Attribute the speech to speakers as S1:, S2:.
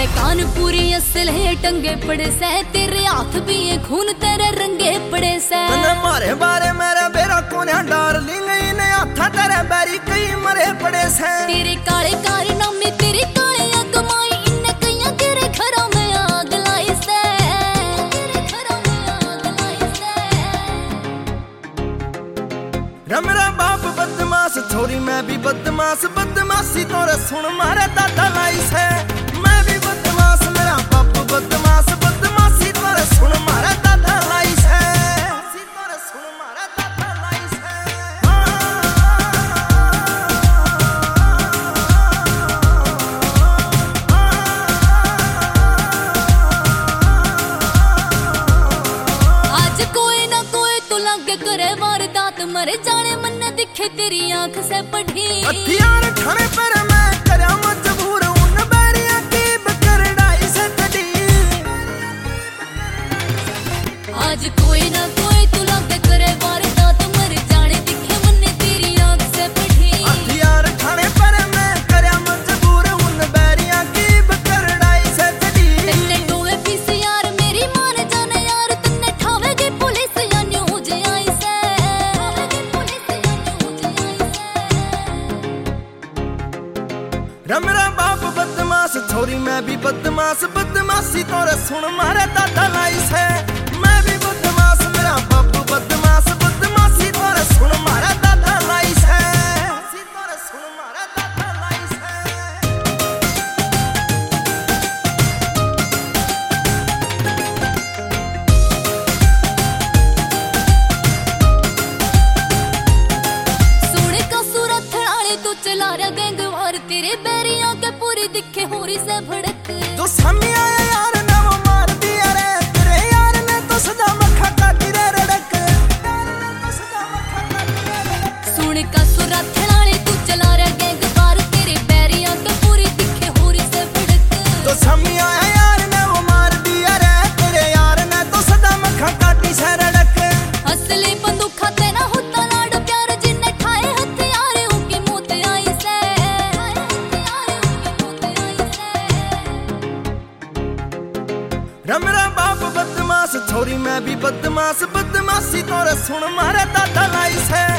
S1: तेरे कान पूरी असल है टंगे पड़े से, तेरे हाथ भी है खून तेरे रंगे पड़े से।
S2: मारे बारे मेरा बेरा कोने डार्लिंग, इने हाथा तेरे बैरी कई मरे पड़े से।
S1: तेरे काले कारनामे तेरे काले कमाई, इन कईया तेरे घरों में आग लाई से, तेरे घरों में आग लाई से।
S2: मेरा बाप बदमाश छोरी मैं भी बदमाश, बदमाशी तोरे सुन मारे दादा लाई से। मैं भी बदमाश मेरा बाप बदमाश, बदमाशी तोरे सुन मारे दादा लाई से, तोरे सुन मारे दादा लाई से।
S1: आज कोई ना कोई तो लग करे वारदात, मरे जाने मन दिखे तेरी आंख से पढ़ी।
S2: हथियार ठाणे पर मैं करया मजबूर, उन बैरिया की बकरड़ाई से कड़ी।
S1: आज कोई ना कोई तू लग करे वारदात, मरे जाने दिखे मन तेरी आंख से पढ़ी।
S2: हथियार ठाणे पर मैं करया मजबूर, उन बैरिया की बकरड़ाई से कड़ी।
S1: तन्ने टोवे पीस यार मेरी मान जाने यार, तन्ने ठावेगी पुलिस या न्यूज आई से, ठावेगी पुलिस या न्यूज आई से।
S2: मेरा बाप बदमाश छोरी मैं भी बदमाश, बदमाशी तोरे सुन मारे दादा लाई से। मैं भी बदमाश मेरा बाप बदमाश, बदमाशी तोरे सुन मारे दादा लाई से, तोरे सुन मारे दादा लाई से।
S1: सोने का सूरत आले तू चला रहा गैंगवार, तेरे बैरिया के पूरी दिखे होरी से भड़क।
S2: जो सामने आया यार ना वो मार दिया रे, तेरे यार ने तो सदा मक्खा काटी रे रड़क, तो सदा मक्खा काटी रे रड़क।
S1: सोने का सूरत आले तू चला रहा गैंगवार, तेरे बैरिया के पूरी दिखे होरी से भड़क।
S2: जो सामने आया यार ने वो मार दिया रे, तेरे यार ने तो सदा मक्खा काटी से रड़क।
S1: असली बंदूक खाते ना होता लाड प्यार, जिन्ने ठाए हथियार उनकी मौत आई से, हथियार उनकी मौत आई से।
S2: मेरा बाप बदमाश छोरी मैं भी बदमाश, बदमाशी तोरे सुन मारे दादा लाई से।